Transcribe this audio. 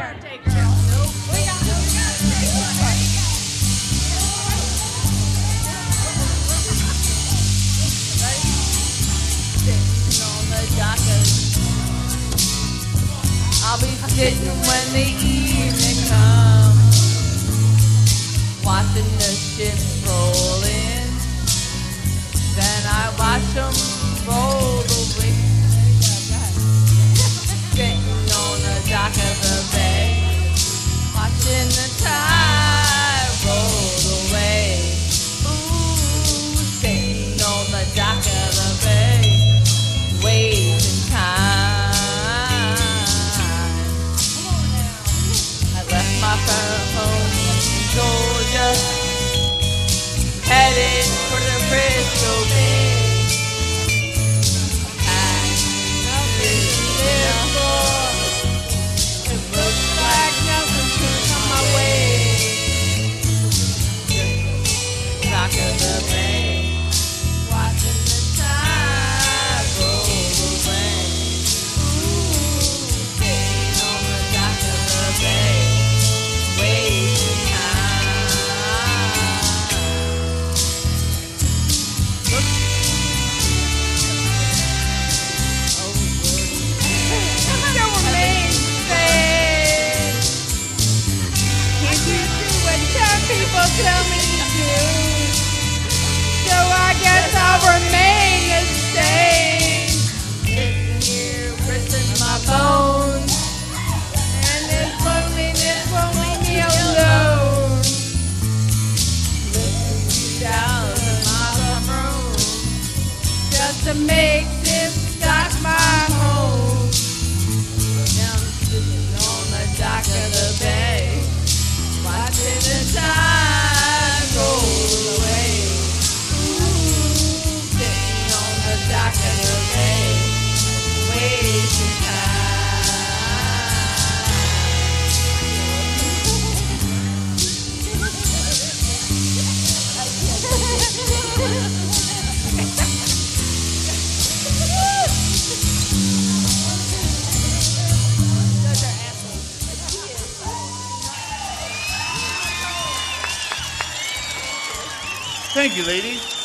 I'll be sitting when the evening comes, watching the ships roll in. Then I watch them roll away, sitting on the dock of the bay, watching the tide roll away. Ooh, sitting on the dock of the bay, wasting time. My home in Georgia, headed for the Bristol Bay. It looks like nothing's gonna come my way. Dock of the bay, watching the tide roll away. Ooh, sitting on the dock of the bay. Wasting people tell me to do, so I guess I'll remain the same. Sitting here, pressing my bones, and this loneliness won't leave me alone. Listen down to my room, just to make this dock my home. Now I'm sitting on the dock of the bay, watching the tide roll away. Ooh, sitting on the dock of the bay, wasting Thank you, ladies.